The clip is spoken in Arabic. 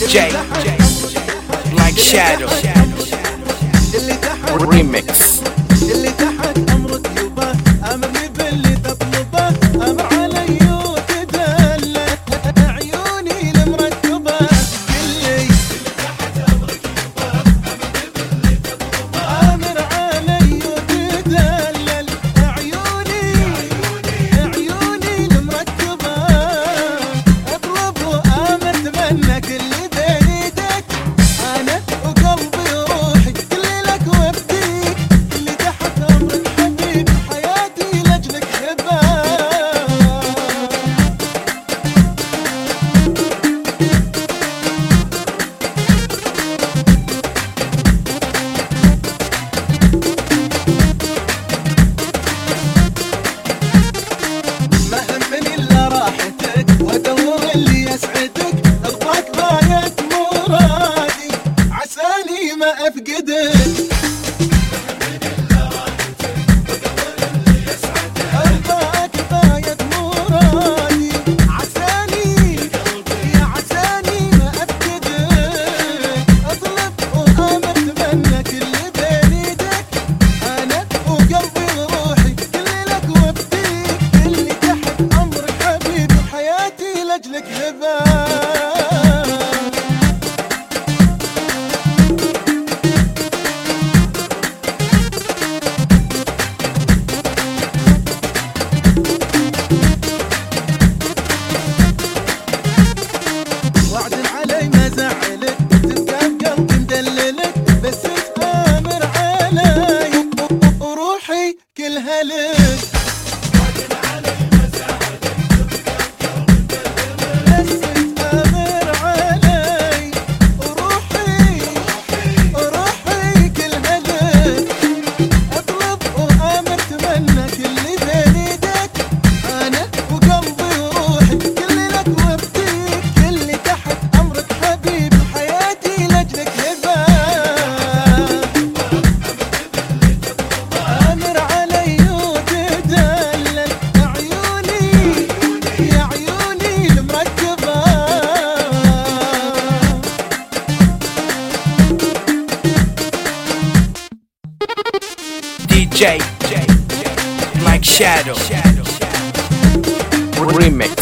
DJ Black Shadow Remix. اللي تحت امرك يبا امرني باللي تطلبه امر علي وتدلى عيوني المركبه كلي تحت امرك يبا امرني باللي تطلبه امر علي وتدلل عيوني المركبه اطلب وامر تمنى كل بين ايدك انا وقلبي وروحي كلي لك وابديك اللي تحت امرك حبيبي حياتي لاجلك هبه ما همني الا راحتك وادور اللي يسعدك ارضاك غاية مرادي عساني ما افقدك ارضاك غاية مرادي عساني يا عساني ما افقدك اطلب وامر تمنى كل بين ايدك انا وقلبي وروحي كلي لك وابديك اللي تحت امرك حبيبي حياتي لاجلك هبه وعد علي ما زعلك تبقى بقلبي مدللك بس تآمر علي وروحي كلها لك وعد علي ما زعلك تبقى بقلبي مدللك بس تآمر علي وروحي كلها لك اطلب وامر تمنى كل بين ايدك انا وقلبي وروحي كلي لك وابديك اللي تحت امرك حبيبي حياتي لاجلك هبه امر علي وتدلل عيوني المركبه DJ Black Shadow Remix.